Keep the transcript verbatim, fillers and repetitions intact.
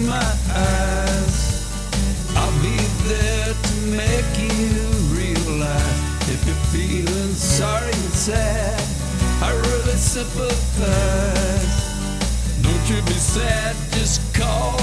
my eyes. I'll be there to make you realize. If you're feeling sorry and sad, I really sympathize. Don't you be sad, just call